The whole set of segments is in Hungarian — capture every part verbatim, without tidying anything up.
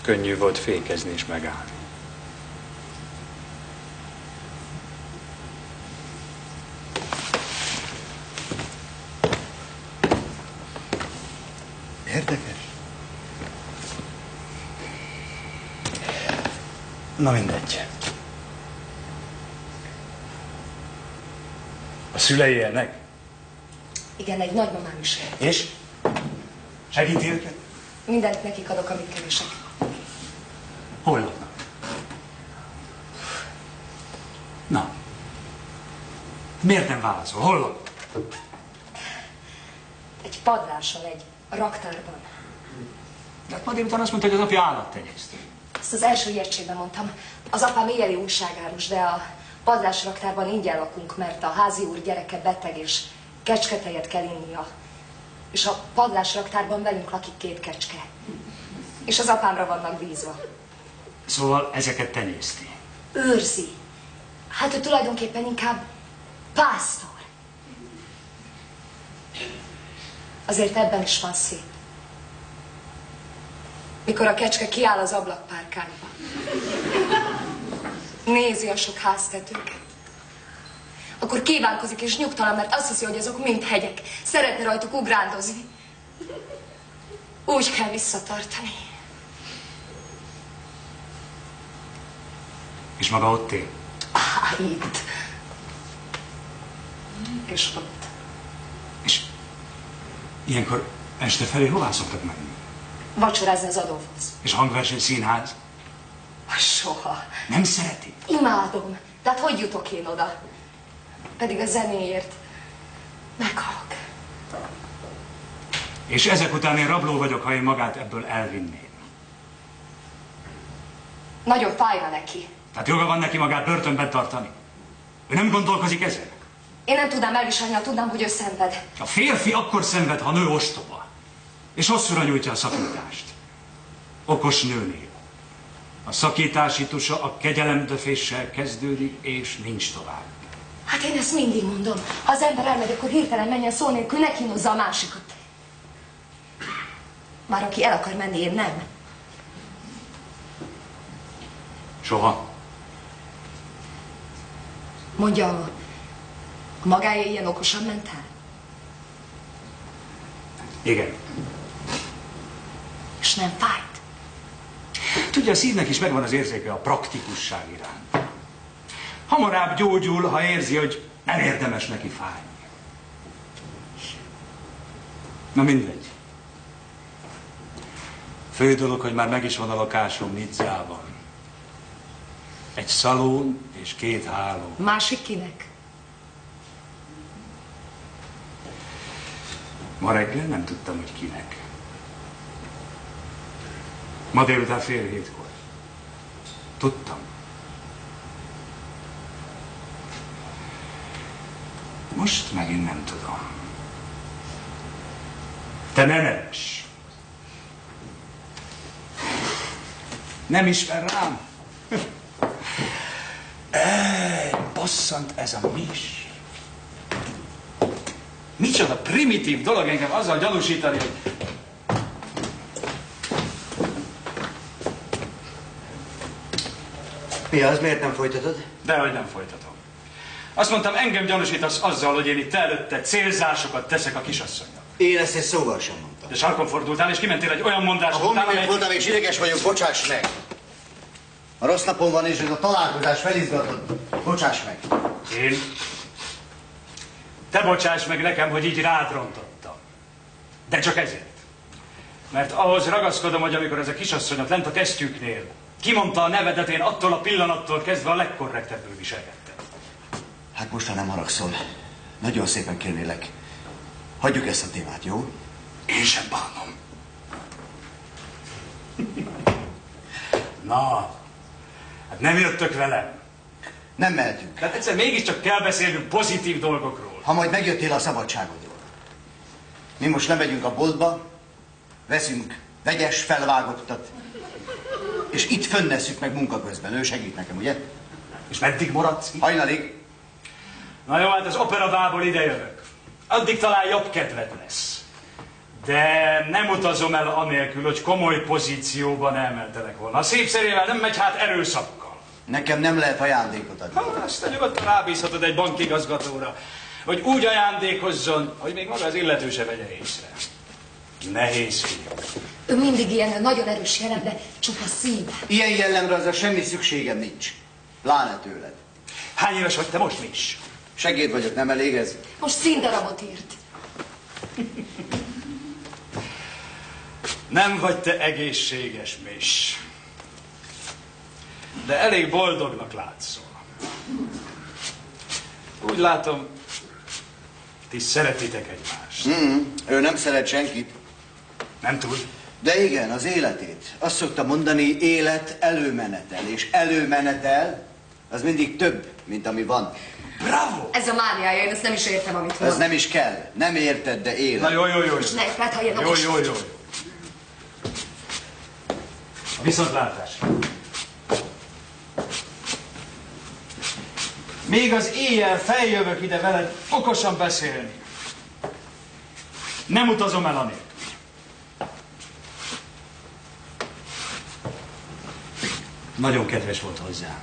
Könnyű volt fékezni és megállni. Érdekes. Na mindegy. A szülei élnek? Igen, egy nagymamám is él. És? Segíti őket? Mindent nekik adok, amit keresek. Hol laknak? Na. Miért nem válaszol? Hol laknak? Egy padlással, egy raktárban. De hát ma délután azt mondta, hogy az apja állattenyésztő. Ezt az első ijegységben mondtam. Az apám éjjeli újságárus, de a padlásraktárban ingyen lakunk, mert a házi úr gyereke beteg, és kecsketejet kell innia. És a padlásraktárban velünk lakik két kecske. És az apámra vannak bízva. Szóval ezeket tenyészti. Őrzi. Hát ő tulajdonképpen inkább pásztor. Azért ebben is van szép. Mikor a kecske kiáll az ablakpárkányba. Nézi a sok háztetőket. Akkor kívánkozik és nyugtalan, mert azt hiszi, hogy azok mind hegyek. Szeretne rajtuk ugrándozni. Úgy kell visszatartani. És maga ott él? Á, itt. És ott. És ilyenkor este felé hová szoktak menni? Vacsorázni az Adolfhoz. És hangverseny, színház? Soha. Nem szereti? Imádom. Tehát hogy jutok én oda? Pedig a zenéért meghalok. És ezek után én rabló vagyok, ha én magát ebből elvinném. Nagyon fájna neki. Tehát joga van neki magát börtönben tartani? Ő nem gondolkozik ezen? Én nem tudnám elviselni, ha tudnám, hogy ő szenved. A férfi akkor szenved, ha nő ostoba. És hosszúra nyújtja a szakítást. Okos nőnél. A szakítási tusa a kegyelemdöféssel kezdődik, és nincs tovább. Hát én ezt mindig mondom. Ha az ember elmegy, akkor hirtelen menjen szó nélkül, ne kínozza a másikat. Már aki el akar menni, én nem. Soha. Mondja, a magája ilyen okosan ment el? Igen. És nem fájt? Tudja, a szívnek is megvan az érzéke a praktikusság iránt. Hamarabb gyógyul, ha érzi, hogy nem érdemes neki fájni. Na mindegy. Fő dolog, hogy már meg is van a lakásom Nizzában. Egy szalón és két háló. Másik kinek? Ma reggel nem tudtam, hogy kinek. Ma délután fél hétkor. Tudtam. Most megint nem tudom. Te ne neves! Nem ismer rám? Ej, bosszant ez a mis. Micsoda primitív dolog engem azzal gyanúsítani, hogy... Mi az? Miért nem folytatod? Dehogy nem folytatom. Azt mondtam, engem gyanúsítasz azzal, hogy én itt előtte célzásokat teszek a kisasszonynak. Én ezt egy szóval sem mondtam. De sarkon fordultál, és kimentél egy olyan mondás A honnan amely... voltam, és ideges vagyok, bocsáss meg! A rossz napon van, és ez a találkozás felizgatott. Bocsáss meg! Én? Te bocsáss meg nekem, hogy így rád rontottam. De csak ezért. Mert ahhoz ragaszkodom, hogy amikor ez a kisasszonyot lent a kesztyűknél kimondta a nevedet, én attól a pillanattól kezdve a legkorrektebbül viselkedtem. Hát most, ha nem haragszol, nagyon szépen kérnélek, hagyjuk ezt a témát, jó? Én sem bánom. Na, hát nem jöttök velem. Nem mehetünk. Tehát egyszer mégiscsak kell beszélnünk pozitív dolgokról. Ha majd megjöttél a szabadságodról. Mi most lemegyünk a boltba, veszünk vegyes felvágottat, és itt fönnesszük meg munka közben. Ő segít nekem, ugye? És meddig maradsz? Hajnalig. Na jó, hát az operabából ide jövök. Addig talán jobb kedved lesz. De nem utazom el anélkül, hogy komoly pozícióban elmentelek volna. A szép szerével nem megy, hát erőszakkal. Nekem nem lehet ajándékot adni. Hát azt te nyugodtan rábízhatod egy bankigazgatóra, hogy úgy ajándékozzon, hogy még maga az illető se vegye észre. Nehéz fiú. Ő mindig ilyen nagyon erős jelen, de csupa szív. Ilyen jellemre azra semmi szükségem nincs. Pláne tőled. Hány éves vagy te most, Mis? Segéd vagyok, nem elég ez? Most színdarabot írt. Nem vagy te egészséges, Mis. De elég boldognak látszol. Úgy látom, ti szeretitek egymást. Mm, ő nem szeret senkit. Nem tud? De igen, az életét. Azt szokta mondani, élet előmenetel. És előmenetel, az mindig több, mint ami van. Bravo! Ez a mániája, én ezt nem is értem, amit mond. Ez nem is kell. Nem érted, de élet. Na jó, jó, jó. Most ne, hát ha ilyen Jó, jó, jó. A viszontlátásra. Még az éjjel feljövök ide veled okosan beszélni. Nem utazom el anélkül. Nagyon kedves volt hozzám.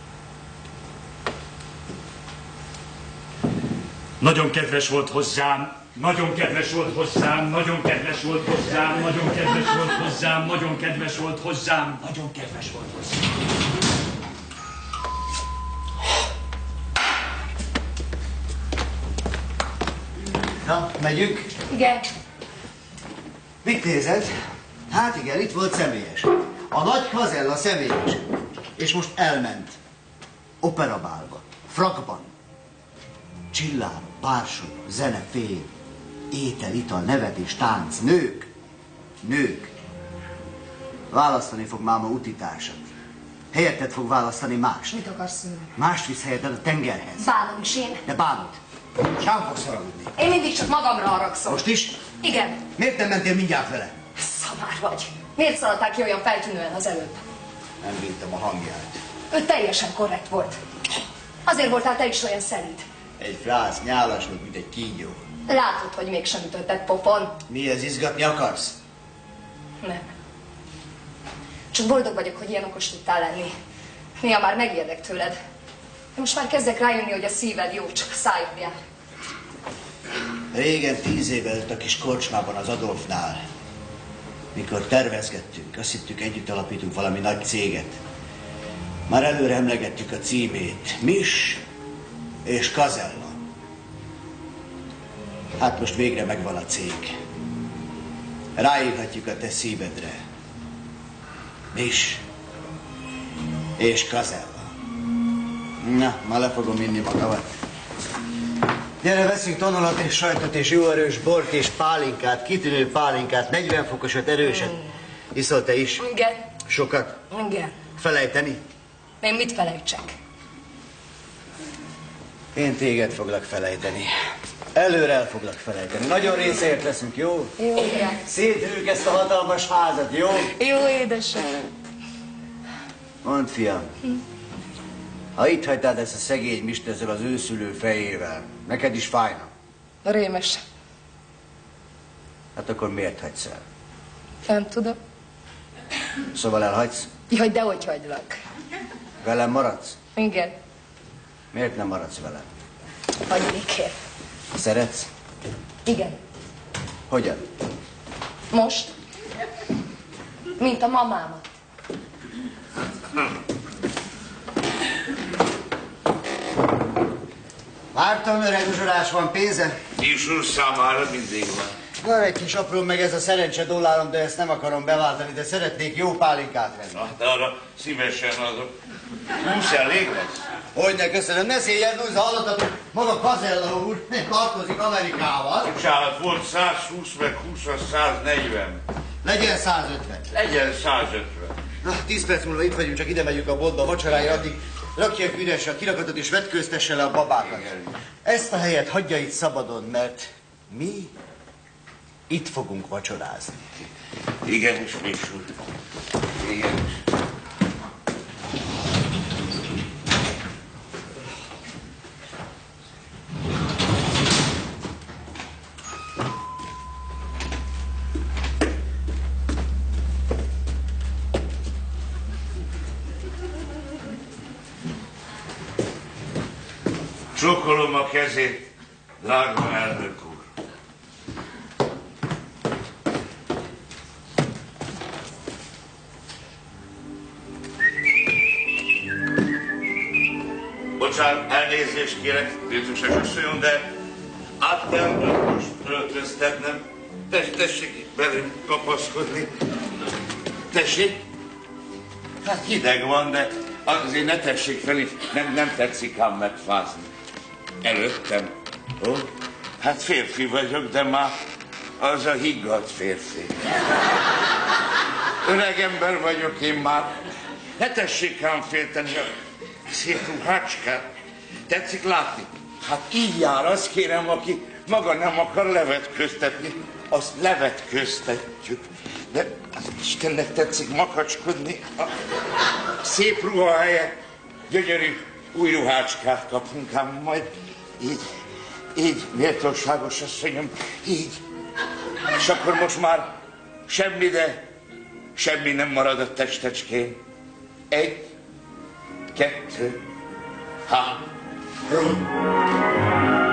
Nagyon kedves volt hozzám, nagyon kedves volt hozzám, nagyon kedves volt hozzám, nagyon kedves volt hozzám, nagyon kedves volt hozzám, nagyon kedves volt hozzám. Na, megyünk? Igen. Mit nézed? Hát igen, itt volt személyes. A nagy Kazella személyes. És most elment. Operabálba. Frakban. Csillár, bársony, zene, fény. Étel, ital, nevetés, tánc. Nők. Nők. Választani fog máma utitársat. Helyetted fog választani mást. Mit akarsz tőle? Mást visz helyetted a tengerhez. Bánom is én. De bánod. Sám fogsz haragudni. Én mindig csak magamra haragszom. Most is? Igen. Miért nem mentél mindjárt vele? Szamár vagy. Miért szaladtál ki olyan feltűnően az előbb? Nem bírtam a hangját. Ő teljesen korrekt volt. Azért voltál te is olyan szelíd. Egy frász, nyálas volt, mint egy kígyó. Látod, hogy mégsem ütötted pofon. Mi ez, izgatni akarsz? Nem. Csak boldog vagyok, hogy ilyen okos tudtál lenni. Néha már megijedek tőled. De most már kezdek rájönni, hogy a szíved jó, csak a szájod jár. Régen, tíz éve előtt a kis korcsmában az Adolfnál. Mikor tervezgettünk, azt hittük, együtt alapítunk valami nagy céget. Már előre emlegettük a címét. Mis és Kazella. Hát most végre megvan a cég. Ráírhatjuk a te szívedre. Mis és Kazella. Na, ma le fogom inni magamat. Gyere, veszünk tonolat és sajtot és jó erős bort és pálinkát, kitűnő pálinkát, negyven fokosat, erőset. Mm. Iszol te is? Igen. Sokat? Igen. Felejteni? Én mit felejtsek? Én téged foglak felejteni. Előre el foglak felejteni. Nagyon részért leszünk, jó? Jó, uram. Szétrőjük ezt a hatalmas házat, jó? Jó, édesem. Mondd, fiam. Hm. Ha itt hagytád ezt a szegény Mist ezzel az őszülő fejével, neked is fájna? Rémes. Hát akkor miért hagysz el? Nem tudom. Szóval elhagysz? Jaj, de hogy hagylak? Velem maradsz? Igen. Miért nem maradsz velem? Hagyj békén. Szeretsz? Igen. Hogyan? Most? Mint a mamámat. Vártam, öreg uzsorás, van pénze? Kis úr számára mindig van. Van egy kis apró, meg ez a szerencse dollárom, de ezt nem akarom beváltani, de szeretnék jó pálinkát venni. Na, de arra szívesen adok. Húsz elég lesz? Hogyne, köszönöm, ne szégyed, Lúza, hallottatok, maga Kazella úr tartozik Amerikával. Bocsánat, volt százhúsz, meg húsz, az száznegyven. Legyen százötven. Legyen százötven. Na, tíz perc múlva itt vagyunk, csak ide megyünk a boltba vacsorára, addig rakják üresre a kirakatot és vetkőztesse le a babákat. Ezt a helyet hagyja itt szabadon, mert mi itt fogunk vacsorázni. Igenis, Kis úr. Igenis. Csókolom a kezét, drága elnök úr. Bocsánat, elnézést kérek, Jézus asszonyon, de át kell most öltöztetnem. Tessék belém kapaszkodni. Tessék? Hát hideg van, de azért ne tessék fel, itt nem, nem tetszik ám megfázni. Előttem. Ó, hát férfi vagyok, de már az a higgadt férfi. Öreg ember vagyok én már. Ne tessék ám félteni a szép ruhácskát. Tetszik látni? Hát így jár az, kérem, aki maga nem akar levetköztetni, azt levetköztetjük. De az Istennek tetszik makacskodni. A szép ruha helyett gyönyörű új ruhácskát kapunk, ám majd így, így, méltóságos asszonyom, így. És akkor most már semmi, de semmi nem marad a testecskén. Egy, kettő, három.